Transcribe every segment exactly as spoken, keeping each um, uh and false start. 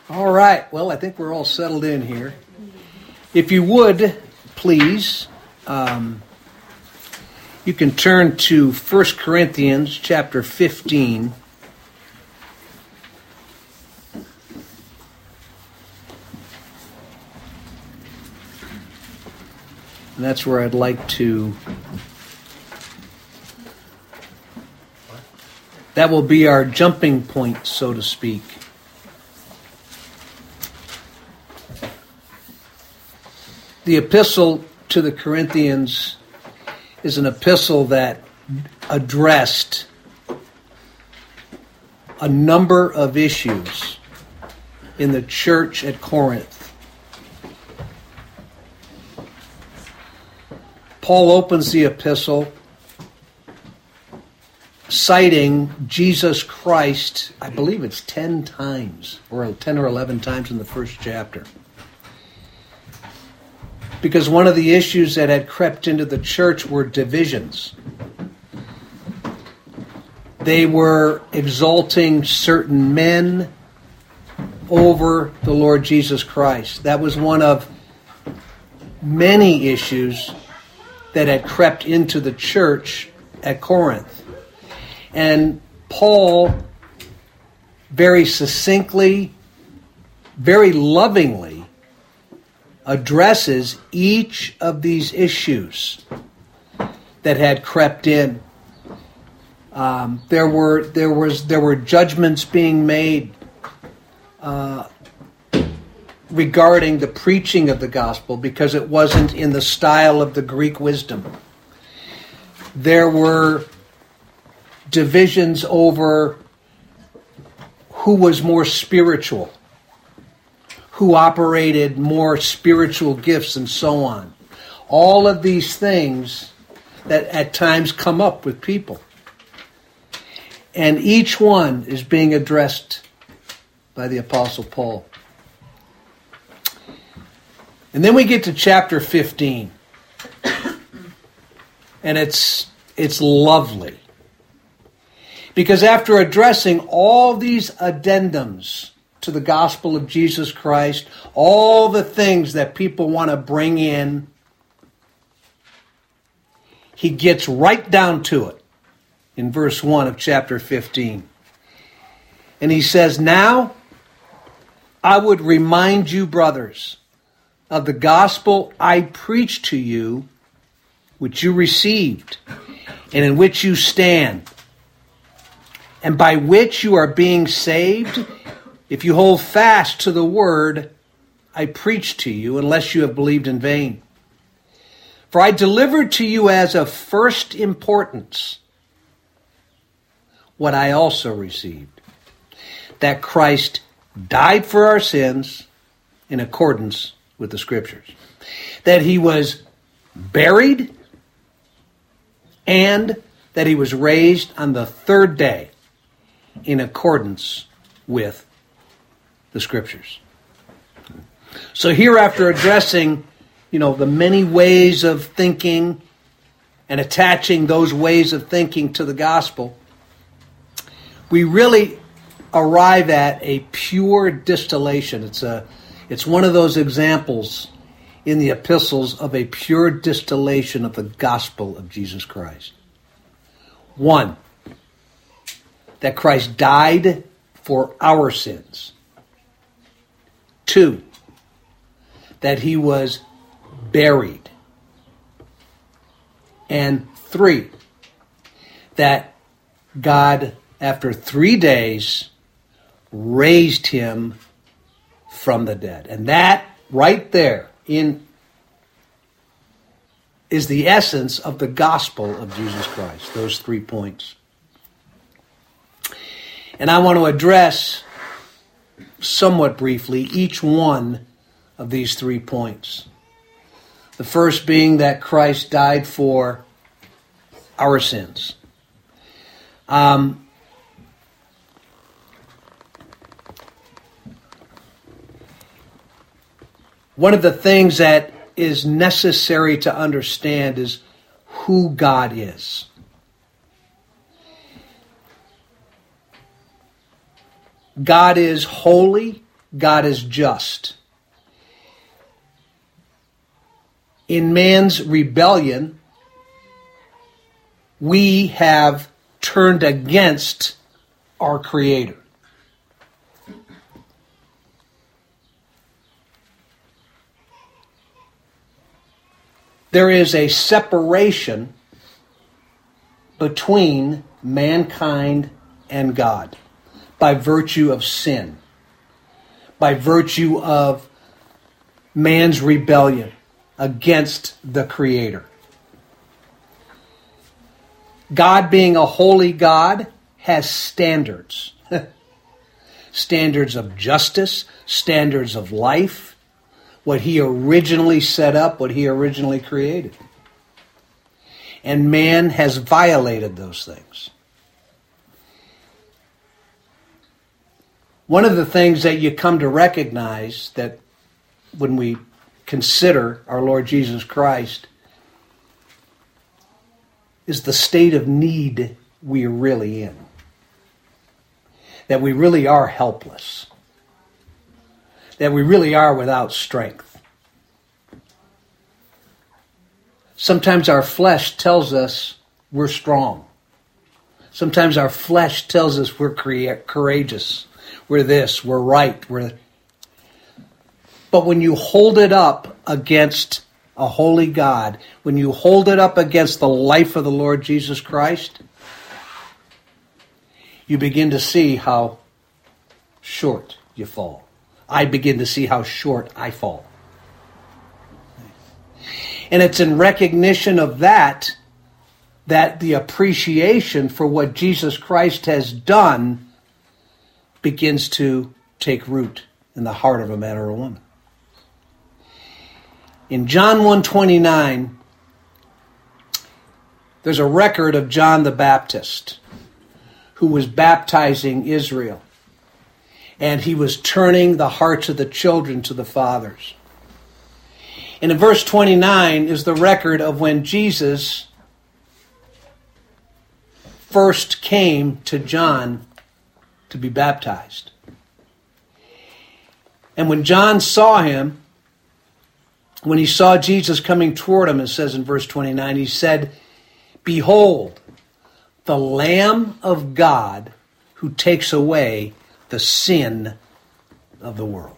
All right. Well, I think we're all settled in here. If you would, please, um, you can turn to First Corinthians chapter fifteen. And that's where I'd like to... That will be our jumping point, so to speak. The epistle to the Corinthians is an epistle that addressed a number of issues in the church at Corinth. Paul opens the epistle citing Jesus Christ, I believe it's ten times, or ten or eleven times in the first chapter. Because one of the issues that had crept into the church were divisions. They were exalting certain men over the Lord Jesus Christ. That was one of many issues that had crept into the church at Corinth. And Paul very succinctly, very lovingly addresses each of these issues that had crept in. Um, there were there was there were judgments being made uh, regarding the preaching of the gospel because it wasn't in the style of the Greek wisdom. There were divisions over who was more spiritual, who operated more spiritual gifts, and so on. All of these things that at times come up with people. And each one is being addressed by the Apostle Paul. And then we get to chapter fifteen. And it's it's lovely. Because after addressing all these addendums to the gospel of Jesus Christ, all the things that people want to bring in, he gets right down to it in verse one of chapter fifteen. And he says, "Now I would remind you, brothers, of the gospel I preached to you, which you received, and in which you stand, and by which you are being saved, if you hold fast to the word I preached to you, unless you have believed in vain. For I delivered to you as of first importance what I also received, that Christ died for our sins in accordance with the Scriptures, that he was buried, and that he was raised on the third day in accordance with the Scriptures." So here, after addressing, you know, the many ways of thinking and attaching those ways of thinking to the gospel, we really arrive at a pure distillation. It's a, it's one of those examples in the epistles of a pure distillation of the gospel of Jesus Christ. One, that Christ died for our sins. Two, that he was buried. And three, that God, after three days, raised him from the dead. And that right there in is the essence of the gospel of Jesus Christ, those three points. And I want to address somewhat briefly each one of these three points. The first being that Christ died for our sins. Um, one of the things that is necessary to understand is who God is. God is holy. God is just. In man's rebellion, we have turned against our Creator. There is a separation between mankind and God by virtue of sin, by virtue of man's rebellion against the Creator. God, being a holy God, has standards. Standards of justice, standards of life, what He originally set up, what He originally created. And man has violated those things. One of the things that you come to recognize that when we consider our Lord Jesus Christ is the state of need we are really in. That we really are helpless. That we really are without strength. Sometimes our flesh tells us we're strong. Sometimes our flesh tells us we're courageous. We're this, we're right. We're... But when you hold it up against a holy God, when you hold it up against the life of the Lord Jesus Christ, you begin to see how short you fall. I begin to see how short I fall. And it's in recognition of that that the appreciation for what Jesus Christ has done begins to take root in the heart of a man or a woman. In John one twenty-nine, there's a record of John the Baptist who was baptizing Israel. And he was turning the hearts of the children to the fathers. And in verse twenty-nine is the record of when Jesus first came to John to be baptized. And when John saw him, when he saw Jesus coming toward him, it says in verse twenty-nine, he said, "Behold, the Lamb of God who takes away the sin of the world."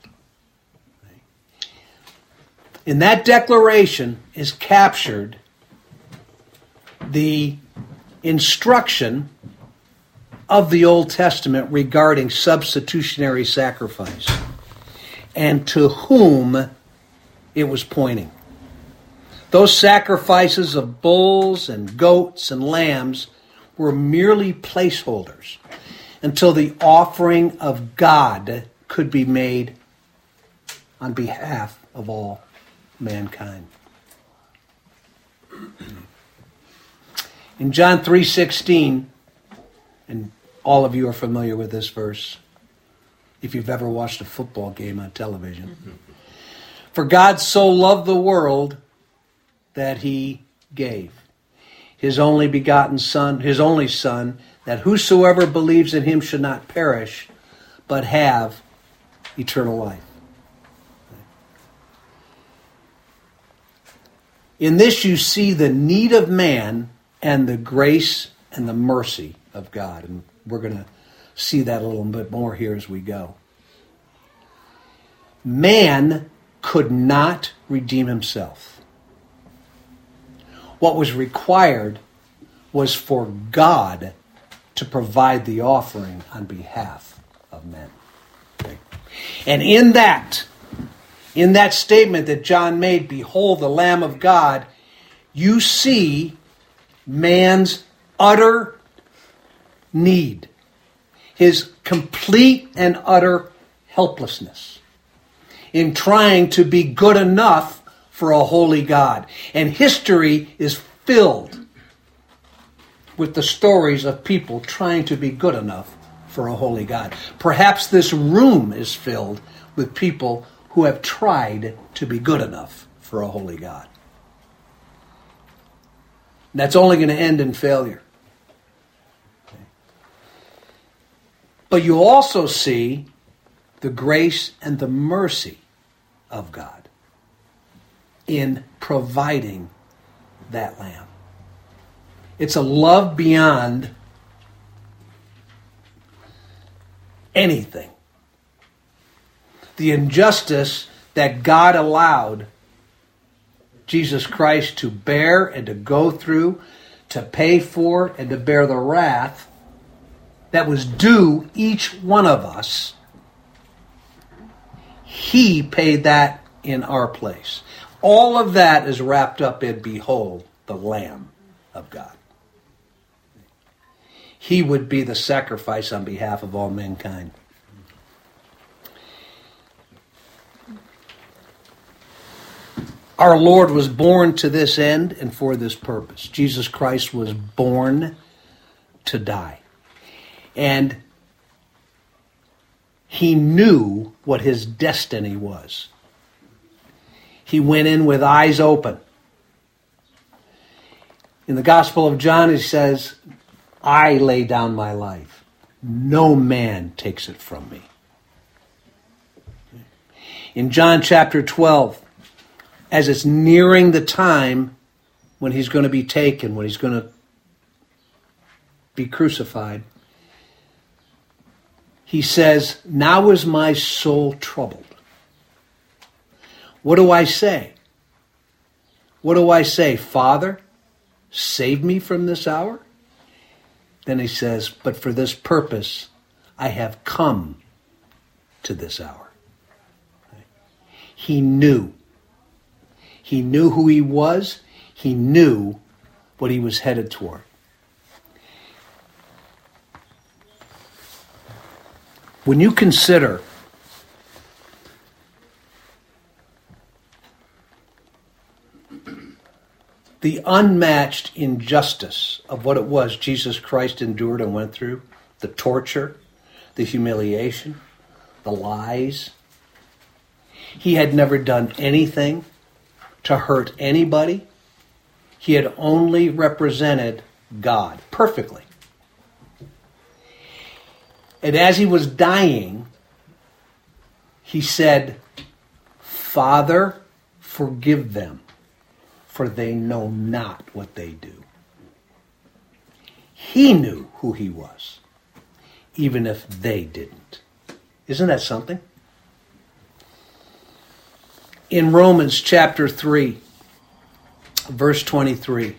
In that declaration is captured the instruction of the Old Testament regarding substitutionary sacrifice and to whom it was pointing. Those sacrifices of bulls and goats and lambs were merely placeholders until the offering of God could be made on behalf of all mankind. In John three sixteen, and all of you are familiar with this verse if you've ever watched a football game on television. "For God so loved the world that He gave His only begotten Son, His only Son, that whosoever believes in Him should not perish, but have eternal life." In this you see the need of man and the grace and the mercy of God. And we're going to see that a little bit more here as we go. Man could not redeem himself. What was required was for God to provide the offering on behalf of men. Okay. And in that, in that statement that John made, "Behold the Lamb of God," you see man's utter need, his complete and utter helplessness in trying to be good enough for a holy God. And history is filled with the stories of people trying to be good enough for a holy God. Perhaps this room is filled with people who have tried to be good enough for a holy God. And that's only going to end in failure. Okay. But you also see the grace and the mercy of God in providing that lamb. It's a love beyond anything. The injustice that God allowed Jesus Christ to bear and to go through, to pay for and to bear the wrath that was due each one of us, He paid that in our place. All of that is wrapped up in, behold, the Lamb of God. He would be the sacrifice on behalf of all mankind. Our Lord was born to this end and for this purpose. Jesus Christ was born to die. And He knew what His destiny was. He went in with eyes open. In the Gospel of John, He says, I lay down my life. No man takes it from me. In John chapter twelve, as it's nearing the time when He's going to be taken, when He's going to be crucified, He says, now is my soul troubled. What do I say? What do I say? Father, save me from this hour? Then He says, but for this purpose I have come to this hour. He knew. He knew who He was. He knew what He was headed toward. When you consider the unmatched injustice of what it was Jesus Christ endured and went through, the torture, the humiliation, the lies, He had never done anything to hurt anybody. He had only represented God perfectly. And as He was dying, He said, Father, forgive them, for they know not what they do. He knew who He was, even if they didn't. Isn't that something? In Romans chapter three, verse twenty-three,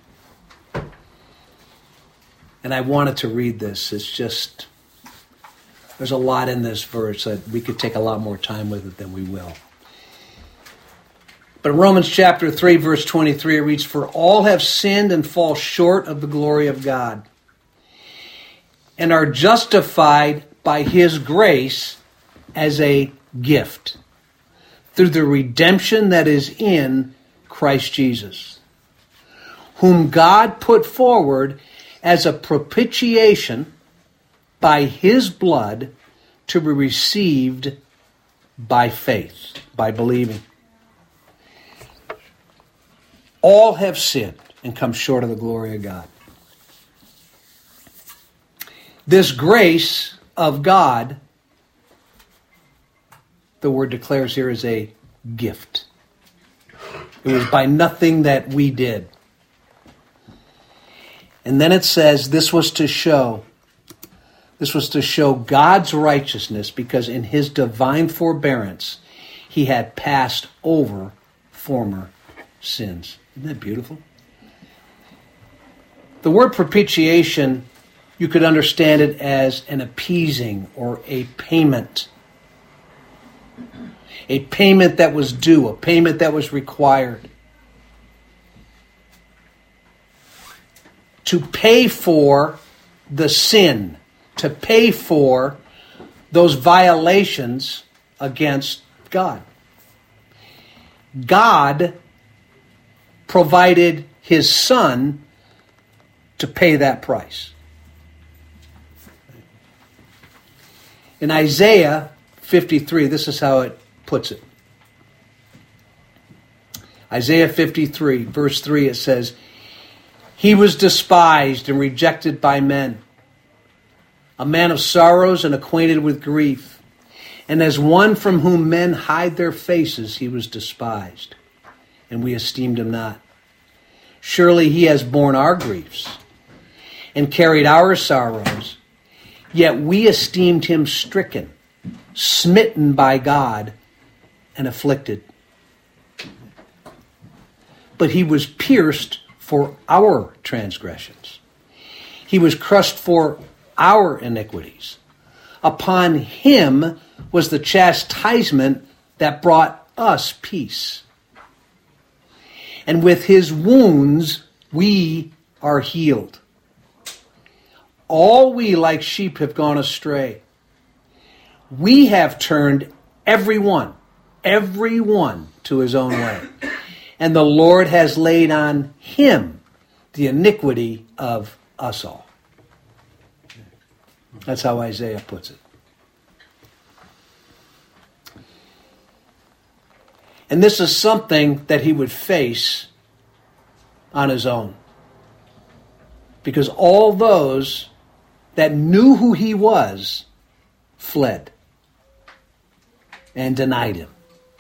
and I wanted to read this. It's just, there's a lot in this verse that we could take a lot more time with it than we will. But in Romans chapter three, verse twenty-three, it reads, for all have sinned and fall short of the glory of God, and are justified by His grace as a gift, through the redemption that is in Christ Jesus, whom God put forward as a propitiation by His blood to be received by faith, by believing. All have sinned and come short of the glory of God. This grace of God, the word declares here, is a gift. It was by nothing that we did. And then it says this was to show, this was to show God's righteousness, because in His divine forbearance He had passed over former sins. Isn't that beautiful? The word propitiation, you could understand it as an appeasing or a payment. A payment that was due, a payment that was required. To pay for the sin, to pay for those violations against God. God provided His Son to pay that price. In Isaiah fifty-three, this is how it puts it. Isaiah fifty-three, verse three, it says, He was despised and rejected by men, a man of sorrows and acquainted with grief. And as one from whom men hide their faces, he was despised, and we esteemed him not. Surely he has borne our griefs and carried our sorrows, yet we esteemed him stricken, smitten by God, and afflicted. But he was pierced for our transgressions. He was crushed for our iniquities. Upon him was the chastisement that brought us peace. And with his wounds we are healed. All we like sheep have gone astray. We have turned every one, every one to his own way. And the Lord has laid on him the iniquity of us all. That's how Isaiah puts it. And this is something that he would face on his own. Because all those that knew who he was fled and denied him.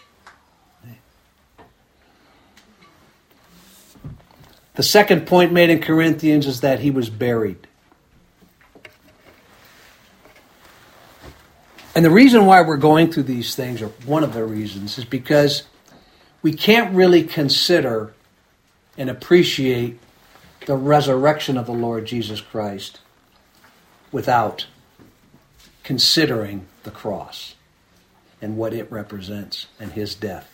The second point made in Corinthians is that he was buried. And the reason why we're going through these things, or one of the reasons, is because we can't really consider and appreciate the resurrection of the Lord Jesus Christ without considering the cross and what it represents and his death.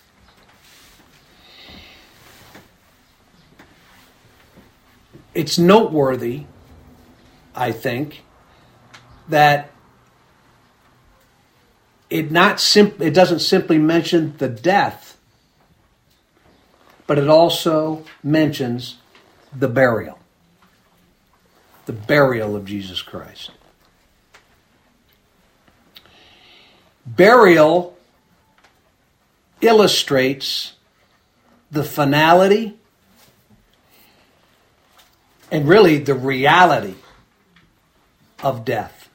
It's noteworthy, I think, that it not sim- it doesn't simply mention the death, but it also mentions the burial. The burial of Jesus Christ. Burial illustrates the finality and really the reality of death.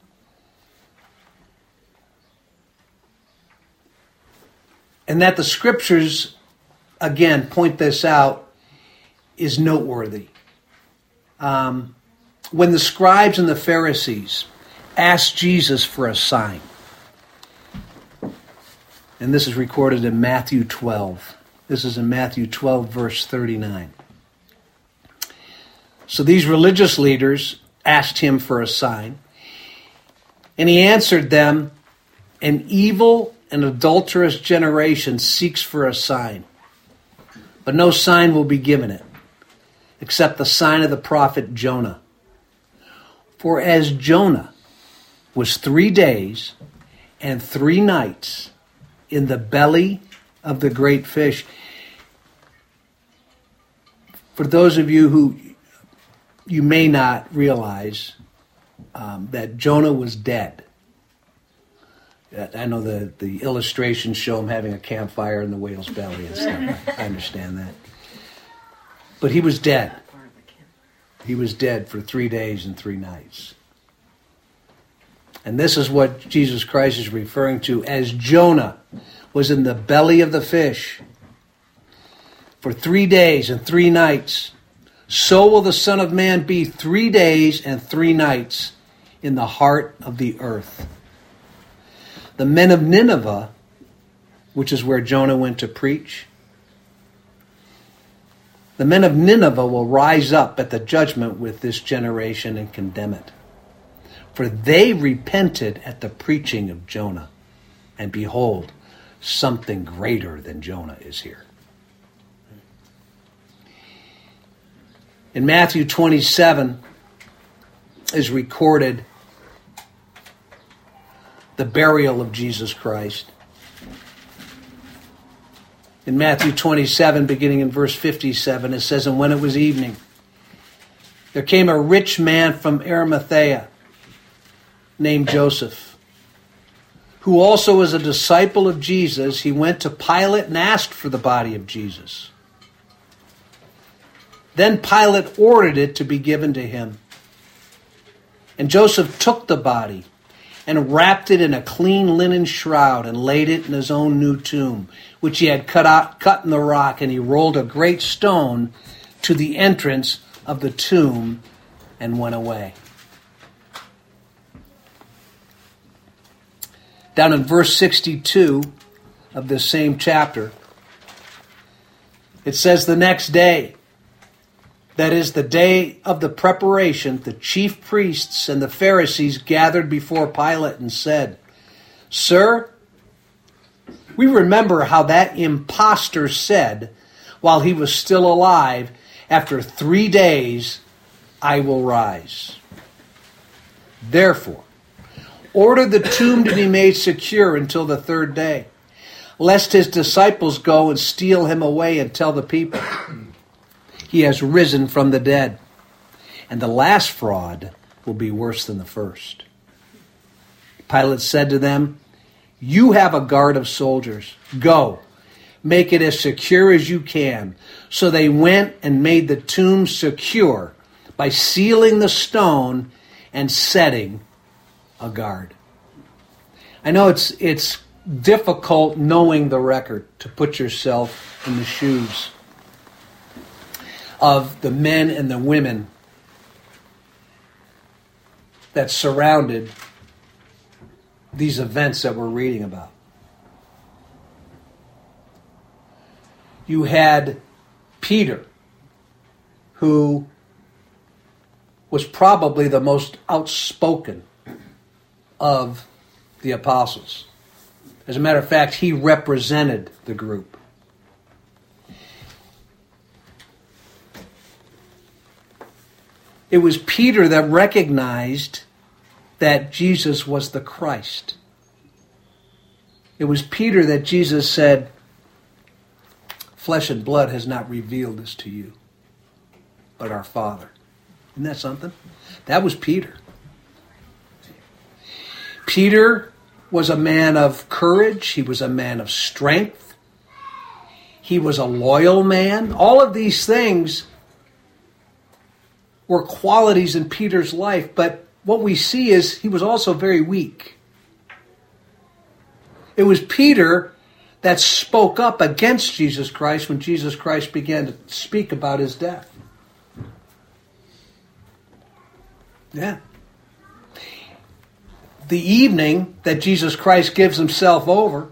And that the scriptures, again, point this out is noteworthy. Um, when the scribes and the Pharisees asked Jesus for a sign, and this is recorded in Matthew twelve. This is in Matthew twelve, verse thirty-nine. So these religious leaders asked him for a sign, and he answered them, "An evil and adulterous generation seeks for a sign, but no sign will be given it, except the sign of the prophet Jonah. For as Jonah was three days and three nights in the belly of the great fish." For those of you who you may not realize um, that Jonah was dead. I know the, the illustrations show him having a campfire in the whale's belly and stuff. I understand that. But he was dead. He was dead for three days and three nights. And this is what Jesus Christ is referring to as Jonah was in the belly of the fish for three days and three nights. So will the Son of Man be three days and three nights in the heart of the earth. The men of Nineveh, which is where Jonah went to preach, the men of Nineveh will rise up at the judgment with this generation and condemn it. For they repented at the preaching of Jonah. And behold, something greater than Jonah is here. In Matthew twenty-seven is recorded the burial of Jesus Christ. In Matthew twenty-seven, beginning in verse fifty-seven, it says, "And when it was evening, there came a rich man from Arimathea named Joseph, who also was a disciple of Jesus. He went to Pilate and asked for the body of Jesus. Then Pilate ordered it to be given to him. And Joseph took the body and wrapped it in a clean linen shroud and laid it in his own new tomb, which he had cut out, cut in the rock, and he rolled a great stone to the entrance of the tomb and went away. Down in verse sixty-two of this same chapter, it says, the next day, that is the day of the preparation, the chief priests and the Pharisees gathered before Pilate and said, Sir, we remember how that impostor said, while he was still alive, after three days I will rise. Therefore, order the tomb to be made secure until the third day, lest his disciples go and steal him away and tell the people, he has risen from the dead. And the last fraud will be worse than the first. Pilate said to them, you have a guard of soldiers. Go, make it as secure as you can. So they went and made the tomb secure by sealing the stone and setting a guard. I know it's it's difficult knowing the record to put yourself in the shoes of the men and the women that surrounded these events that we're reading about. You had Peter, who was probably the most outspoken of the apostles. As a matter of fact, he represented the group. It was Peter that recognized that Jesus was the Christ. It was Peter that Jesus said, flesh and blood has not revealed this to you, but our Father. Isn't that something? That was Peter. Peter was a man of courage. He was a man of strength. He was a loyal man. All of these things were qualities in Peter's life, but what we see is he was also very weak. It was Peter that spoke up against Jesus Christ when Jesus Christ began to speak about his death. Yeah. The evening that Jesus Christ gives himself over,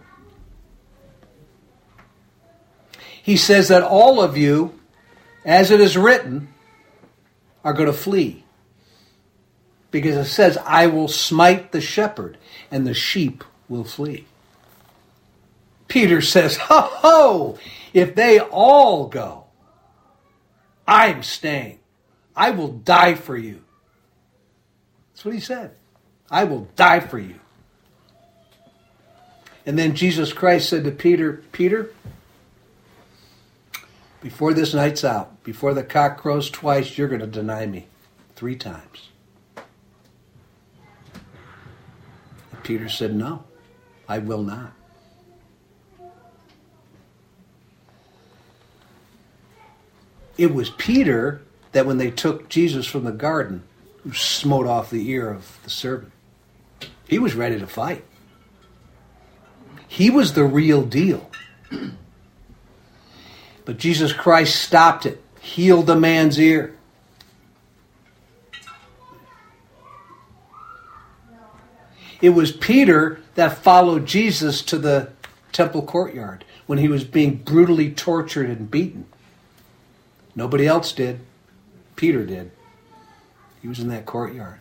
he says that all of you, as it is written, are going to flee. Because it says, I will smite the shepherd, and the sheep will flee. Peter says, ho, ho, if they all go, I'm staying. I will die for you. That's what he said. I will die for you. And then Jesus Christ said to Peter, Peter, before this night's out, before the cock crows twice, you're going to deny me three times. And Peter said, no, I will not. It was Peter that when they took Jesus from the garden, who smote off the ear of the servant. He was ready to fight. He was the real deal. But Jesus Christ stopped it, healed the man's ear. It was Peter that followed Jesus to the temple courtyard when he was being brutally tortured and beaten. Nobody else did. Peter did. He was in that courtyard.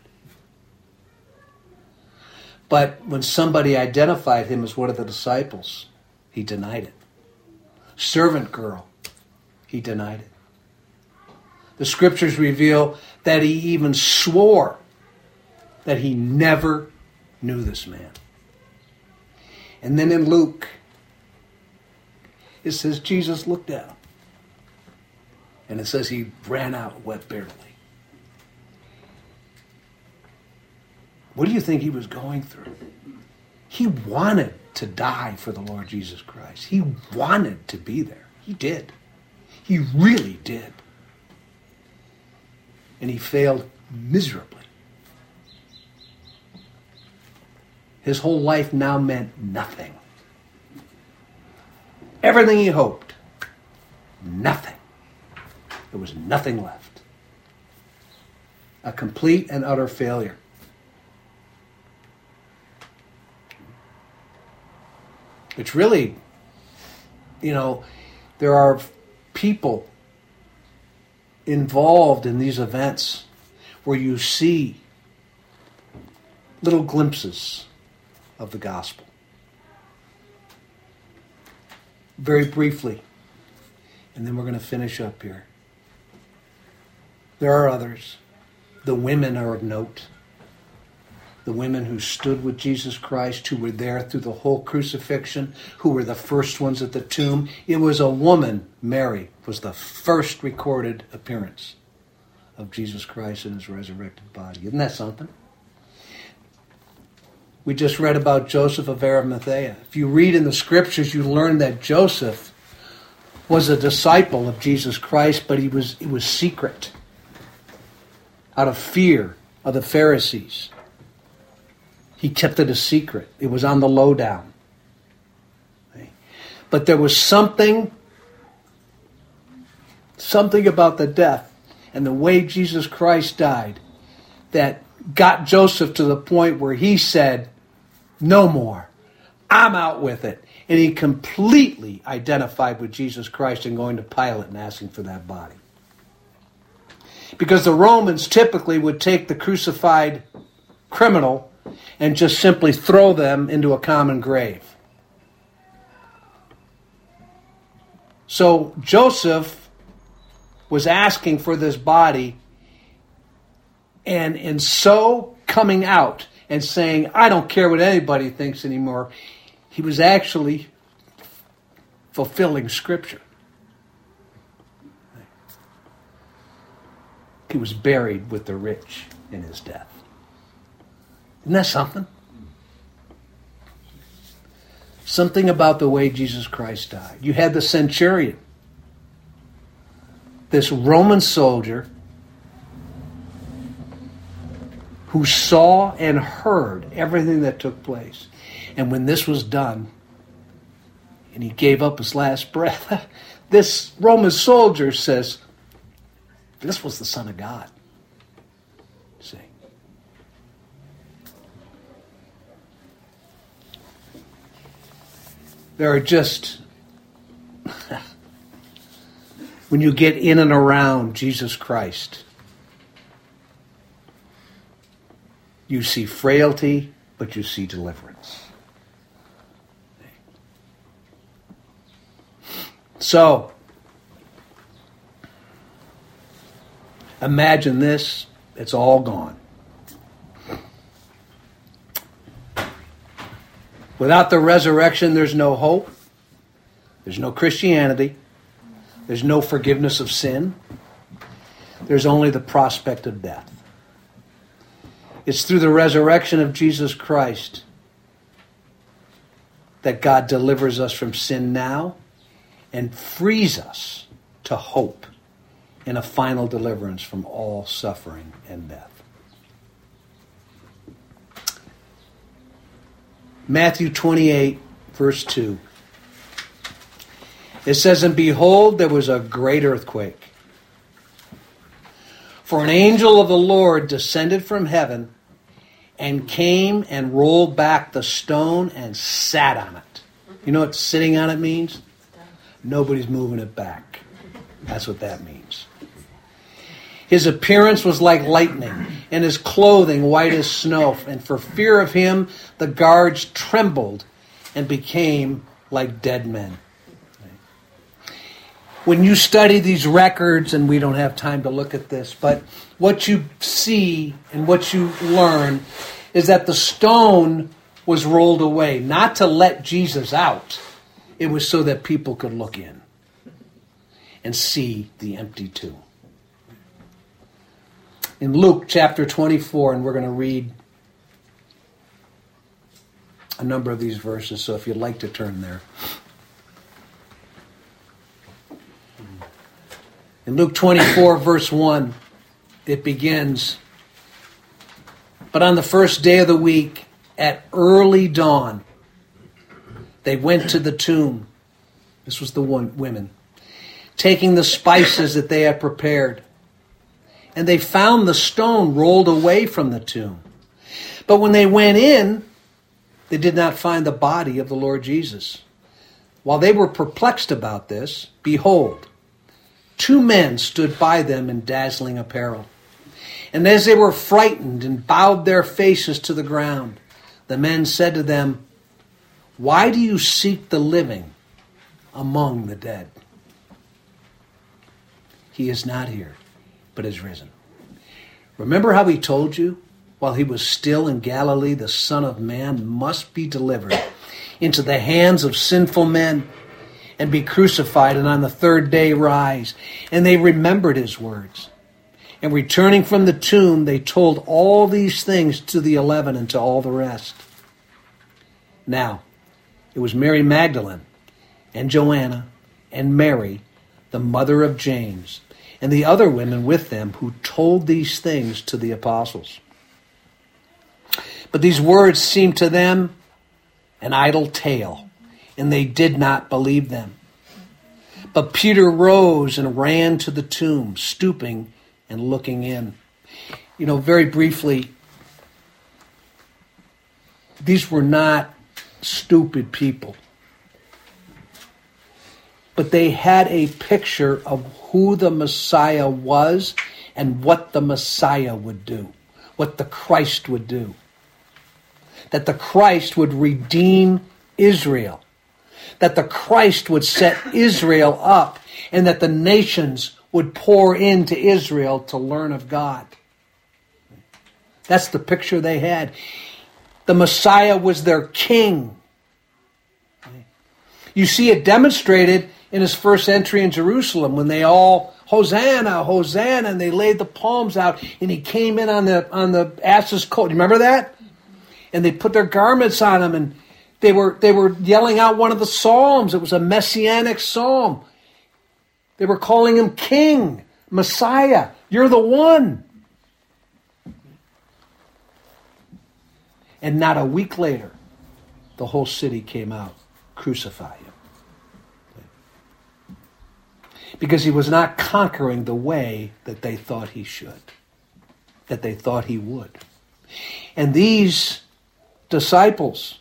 But when somebody identified him as one of the disciples, he denied it. Servant girl, he denied it. The scriptures reveal that he even swore that he never knew this man. And then in Luke, it says Jesus looked at him. And it says he ran out and wept bitterly. What do you think he was going through? He wanted to die for the Lord Jesus Christ. He wanted to be there. He did. He really did. And he failed miserably. His whole life now meant nothing. Everything he hoped, nothing. There was nothing left. A complete and utter failure. It's really, you know, there are people involved in these events where you see little glimpses of the gospel. Very briefly, and then we're going to finish up here. There are others. The women are of note. The women who stood with Jesus Christ, who were there through the whole crucifixion, who were the first ones at the tomb. It was a woman, Mary, was the first recorded appearance of Jesus Christ in his resurrected body. Isn't that something? We just read about Joseph of Arimathea. If you read in the scriptures, you learn that Joseph was a disciple of Jesus Christ, but he was, it was secret. Out of fear of the Pharisees. He kept it a secret. It was on the lowdown. But there was something, something about the death and the way Jesus Christ died that got Joseph to the point where he said, no more. I'm out with it. And he completely identified with Jesus Christ and going to Pilate and asking for that body. Because the Romans typically would take the crucified criminal and just simply throw them into a common grave. So Joseph was asking for this body, and in so coming out and saying, I don't care what anybody thinks anymore, he was actually fulfilling Scripture. He was buried with the rich in his death. Isn't that something? Something about the way Jesus Christ died. You had the centurion, this Roman soldier who saw and heard everything that took place. And when this was done, and he gave up his last breath, this Roman soldier says, this was the Son of God. See? There are just, when you get in and around Jesus Christ, you see frailty, but you see deliverance. So, imagine this, it's all gone. Without the resurrection, there's no hope. There's no Christianity. There's no forgiveness of sin. There's only the prospect of death. It's through the resurrection of Jesus Christ that God delivers us from sin now and frees us to hope in a final deliverance from all suffering and death. Matthew twenty-eight, verse two. It says, and behold, there was a great earthquake. For an angel of the Lord descended from heaven and came and rolled back the stone and sat on it. You know what sitting on it means? Nobody's moving it back. That's what that means. His appearance was like lightning, and his clothing white as snow. And for fear of him, the guards trembled and became like dead men. When you study these records, and we don't have time to look at this, but what you see and what you learn is that the stone was rolled away, not to let Jesus out. It was so that people could look in and see the empty tomb. In Luke chapter twenty-four, and we're going to read a number of these verses, so if you'd like to turn there. In Luke twenty-four, verse one, it begins, but on the first day of the week, at early dawn, they went to the tomb. This was the one, women. Taking the spices that they had prepared. And they found the stone rolled away from the tomb. But when they went in, they did not find the body of the Lord Jesus. While they were perplexed about this, behold, two men stood by them in dazzling apparel. And as they were frightened and bowed their faces to the ground, the men said to them, "Why do you seek the living among the dead? He is not here, but is risen. Remember how he told you, while he was still in Galilee, the Son of Man must be delivered into the hands of sinful men and be crucified, and on the third day rise." And they remembered his words. And returning from the tomb, they told all these things to the eleven and to all the rest. Now, it was Mary Magdalene and Joanna and Mary, the mother of James, and the other women with them who told these things to the apostles. But these words seemed to them an idle tale, and they did not believe them. But Peter rose and ran to the tomb, stooping and looking in. You know, very briefly, these were not stupid people. But they had a picture of who the Messiah was and what the Messiah would do, what the Christ would do. That the Christ would redeem Israel. That the Christ would set Israel up, and that the nations would pour into Israel to learn of God. That's the picture they had. The Messiah was their king. You see it demonstrated in his first entry in Jerusalem when they all, Hosanna, Hosanna, and they laid the palms out, and he came in on the on the ass's coat. You remember that? And they put their garments on him, and they were they were yelling out one of the psalms. It was a messianic psalm. They were calling him King, Messiah. You're the one. And not a week later, the whole city came out, crucify him. Because he was not conquering the way that they thought he should, that they thought he would. And these disciples,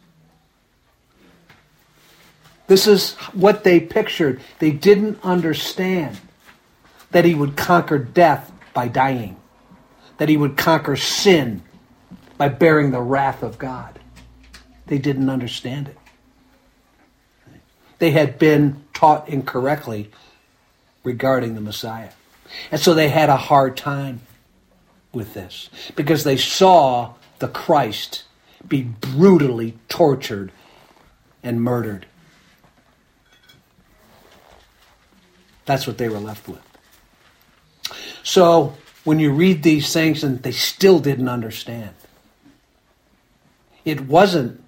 this is what they pictured. They didn't understand that he would conquer death by dying, that he would conquer sin by bearing the wrath of God. They didn't understand it. They had been taught incorrectly regarding the Messiah. And so they had a hard time with this because they saw the Christ be brutally tortured and murdered. That's what they were left with. So when you read these things and they still didn't understand, it wasn't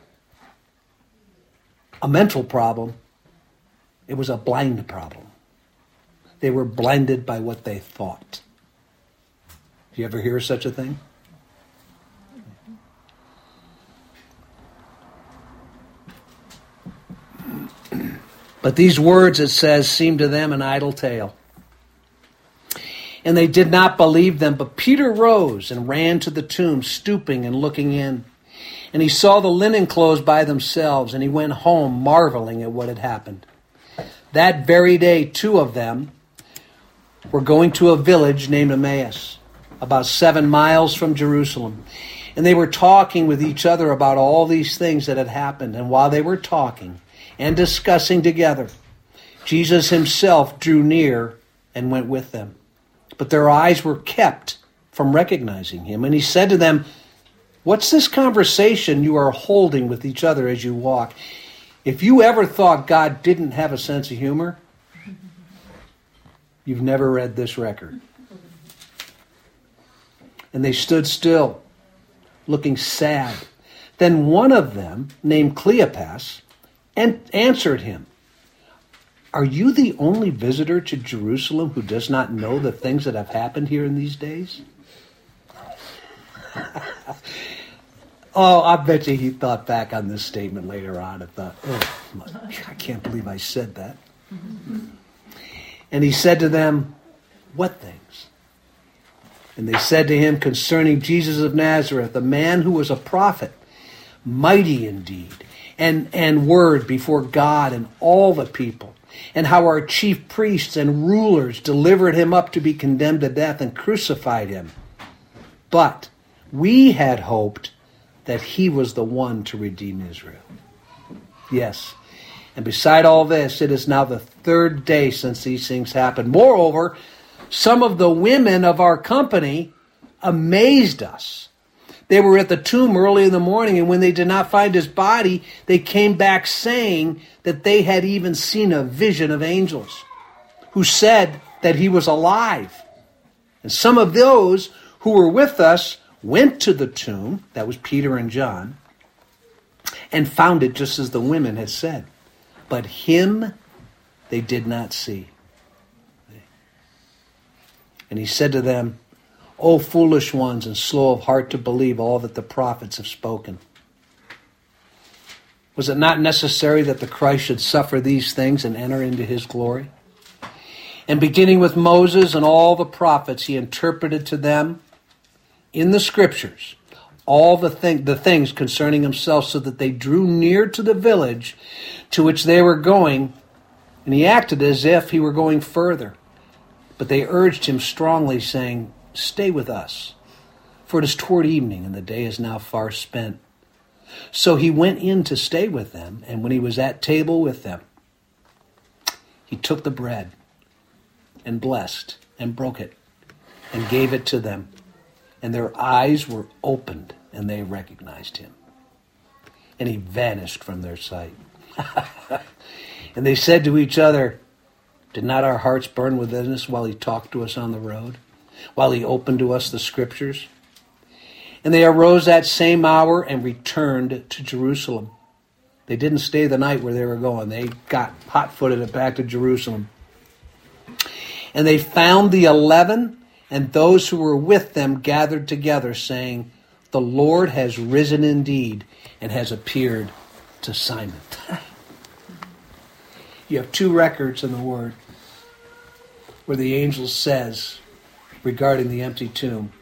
a mental problem. It was a blind problem. They were blinded by what they thought. Do you ever hear such a thing? But these words, it says, seemed to them an idle tale. And they did not believe them. But Peter rose and ran to the tomb, stooping and looking in. And he saw the linen clothes by themselves, and he went home marveling at what had happened. That very day, two of them were going to a village named Emmaus, about seven miles from Jerusalem. And they were talking with each other about all these things that had happened. And while they were talking and discussing together, Jesus himself drew near and went with them. But their eyes were kept from recognizing him. And he said to them, "What's this conversation you are holding with each other as you walk? If you ever thought God didn't have a sense of humor, you've never read this record." And they stood still, looking sad. Then one of them, named Cleopas, answered him, "Are you the only visitor to Jerusalem who does not know the things that have happened here in these days?" Oh, I bet you he thought back on this statement later on and thought, oh, my, I can't believe I said that. And he said to them, what things? And they said to him concerning Jesus of Nazareth, a man who was a prophet, mighty indeed, and, and word before God and all the people, and how our chief priests and rulers delivered him up to be condemned to death and crucified him. But we had hoped that he was the one to redeem Israel. Yes. And beside all this, it is now the third day since these things happened. Moreover, some of the women of our company amazed us. They were at the tomb early in the morning, and when they did not find his body, they came back saying that they had even seen a vision of angels who said that he was alive. And some of those who were with us went to the tomb, that was Peter and John, and found it just as the women had said. But him they did not see. And he said to them, O foolish ones and slow of heart to believe all that the prophets have spoken. Was it not necessary that the Christ should suffer these things and enter into his glory? And beginning with Moses and all the prophets, he interpreted to them in the scriptures all the, thing, the things concerning himself, so that they drew near to the village to which they were going, and he acted as if he were going further. But they urged him strongly, saying, stay with us, for it is toward evening, and the day is now far spent. So he went in to stay with them, and when he was at table with them, he took the bread and blessed and broke it and gave it to them. And their eyes were opened, and they recognized him. And he vanished from their sight. And they said to each other, did not our hearts burn within us while he talked to us on the road, while he opened to us the scriptures? And they arose that same hour and returned to Jerusalem. They didn't stay the night where they were going. They got hot-footed back to Jerusalem. And they found the eleven and those who were with them gathered together, saying, the Lord has risen indeed and has appeared to Simon. You have two records in the Word where the angel says regarding the empty tomb,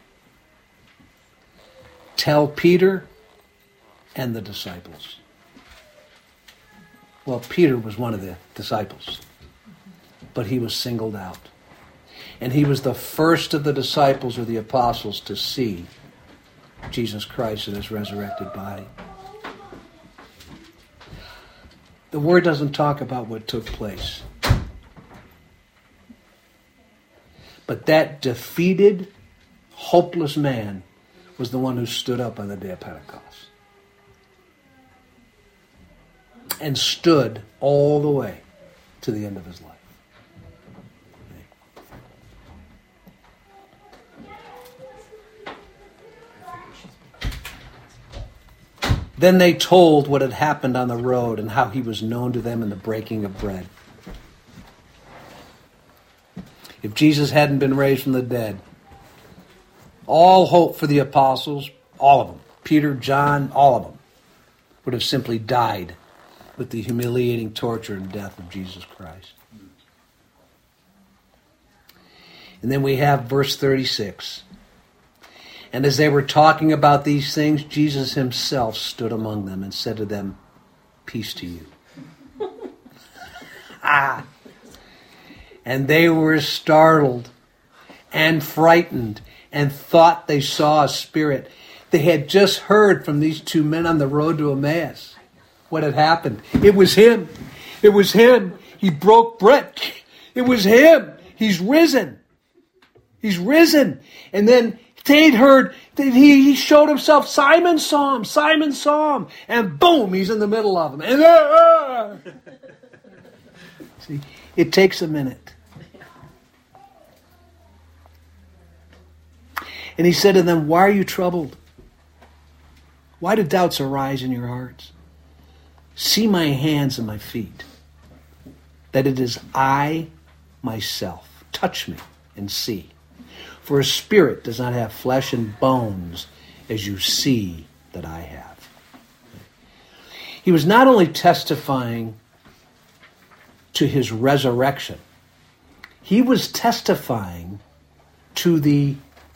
tell Peter and the disciples. Well, Peter was one of the disciples, but he was singled out. And he was the first of the disciples or the apostles to see Jesus Christ in his resurrected body. The Word doesn't talk about what took place. But that defeated, hopeless man was the one who stood up on the day of Pentecost. And stood all the way to the end of his life. Then they told what had happened on the road and how he was known to them in the breaking of bread. If Jesus hadn't been raised from the dead, all hope for the apostles, all of them, Peter, John, all of them, would have simply died with the humiliating torture and death of Jesus Christ. And then we have verse thirty-six. And as they were talking about these things, Jesus himself stood among them and said to them, peace to you. ah. And they were startled and frightened and thought they saw a spirit. They had just heard from these two men on the road to Emmaus what had happened. It was him. It was him. He broke bread. It was him. He's risen. He's risen. And then they'd heard, that he, he showed himself. Simon saw him. Simon saw him. And boom, he's in the middle of them. And, ah! See, it takes a minute. And he said to them, why are you troubled? Why do doubts arise in your hearts? See my hands and my feet, that it is I myself. Touch me and see. For a spirit does not have flesh and bones, as you see that I have. He was not only testifying to his resurrection, he was testifying to the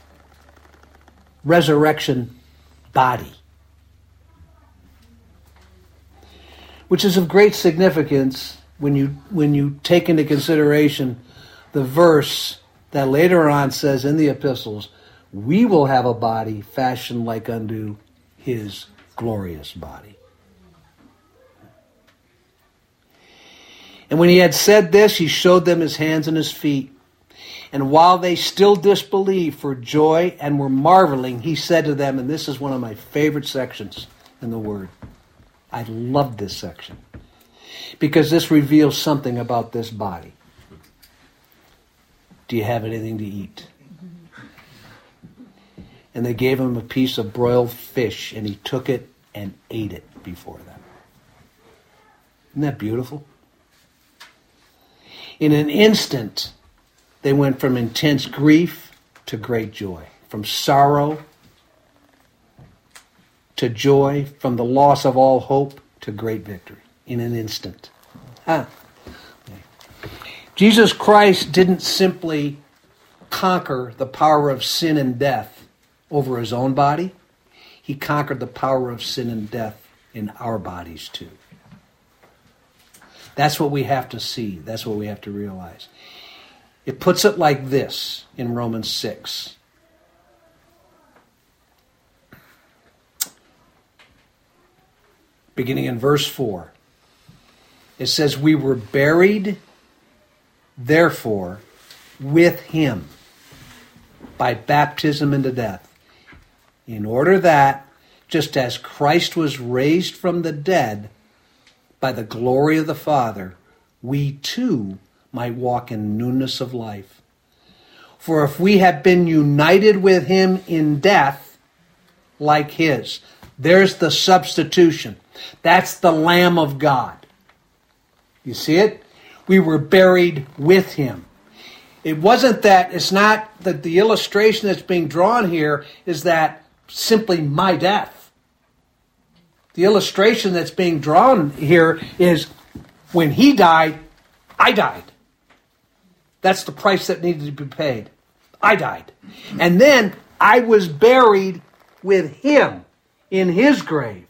resurrection body, which is of great significance when you when you take into consideration the verse that later on says in the epistles, we will have a body fashioned like unto his glorious body. And when he had said this, he showed them his hands and his feet. And while they still disbelieved for joy and were marveling, he said to them, and this is one of my favorite sections in the Word. I love this section because this reveals something about this body. Do you have anything to eat? And they gave him a piece of broiled fish, and he took it and ate it before them. Isn't that beautiful? In an instant, they went from intense grief to great joy, from sorrow to joy, from the loss of all hope to great victory. In an instant. Huh. Jesus Christ didn't simply conquer the power of sin and death over his own body. He conquered the power of sin and death in our bodies too. That's what we have to see. That's what we have to realize. It puts it like this in Romans six. Beginning in verse four. It says, we were buried, therefore, with him by baptism into death, in order that, just as Christ was raised from the dead by the glory of the Father, we too might walk in newness of life. For if we have been united with him in death like his, there's the substitution. That's the Lamb of God. You see it? We were buried with him. It wasn't that, it's not that the illustration that's being drawn here is that simply my death. The illustration that's being drawn here is when he died, I died. That's the price that needed to be paid. I died. And then I was buried with him in his grave.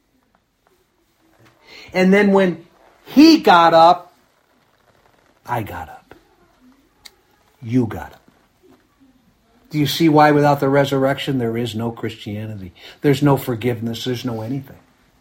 And then when he got up, I got up. You got up. Do you see why without the resurrection there is no Christianity? There's no forgiveness. There's no anything.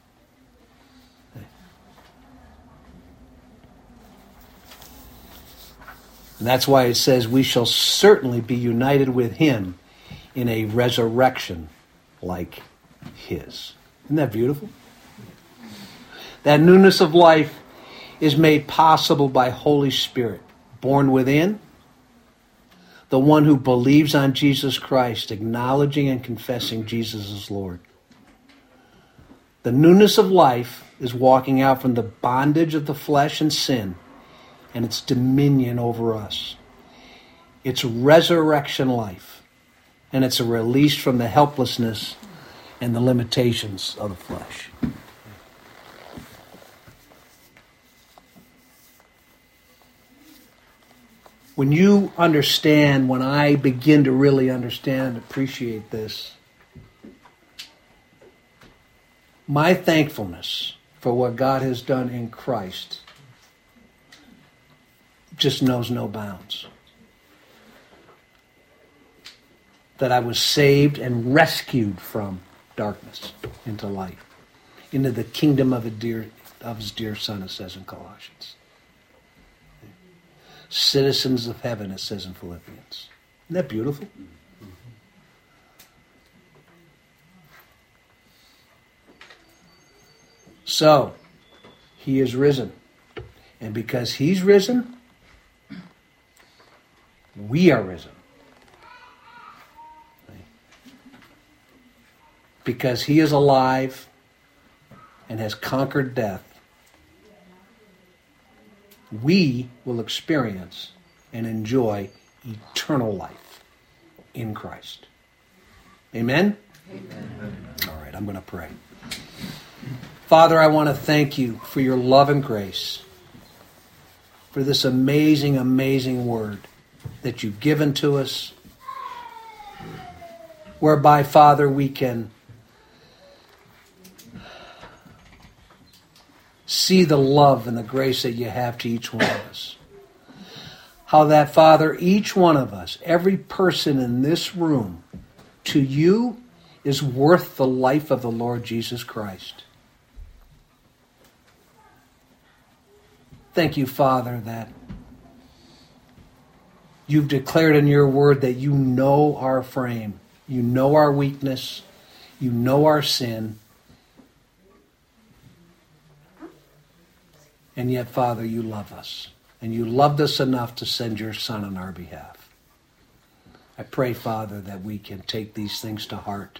And that's why it says we shall certainly be united with him in a resurrection like his. Isn't that beautiful? That newness of life is made possible by Holy Spirit, born within, the one who believes on Jesus Christ, acknowledging and confessing Jesus as Lord. The newness of life is walking out from the bondage of the flesh and sin and its dominion over us. It's resurrection life, and it's a release from the helplessness and the limitations of the flesh. When you understand, when I begin to really understand and appreciate this, my thankfulness for what God has done in Christ just knows no bounds. That I was saved and rescued from darkness into light, into the kingdom of, a dear, of his dear Son, it says in Colossians. Citizens of heaven, it says in Philippians. Isn't that beautiful? So, he is risen. And because he's risen, we are risen. Because he is alive and has conquered death, we will experience and enjoy eternal life in Christ. Amen? Amen. All right. right, I'm going to pray. Father, I want to thank you for your love and grace, for this amazing, amazing word that you've given to us, whereby, Father, we can see the love and the grace that you have to each one of us. How that, Father, each one of us, every person in this room, to you is worth the life of the Lord Jesus Christ. Thank you, Father, that you've declared in your word that you know our frame, you know our weakness, you know our sin, and yet, Father, you love us. And you loved us enough to send your Son on our behalf. I pray, Father, that we can take these things to heart.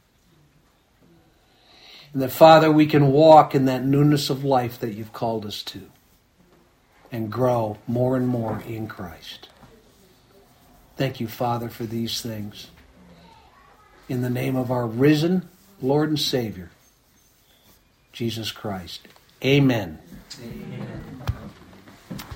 And that, Father, we can walk in that newness of life that you've called us to. And grow more and more in Christ. Thank you, Father, for these things. In the name of our risen Lord and Savior, Jesus Christ. Amen. Amen.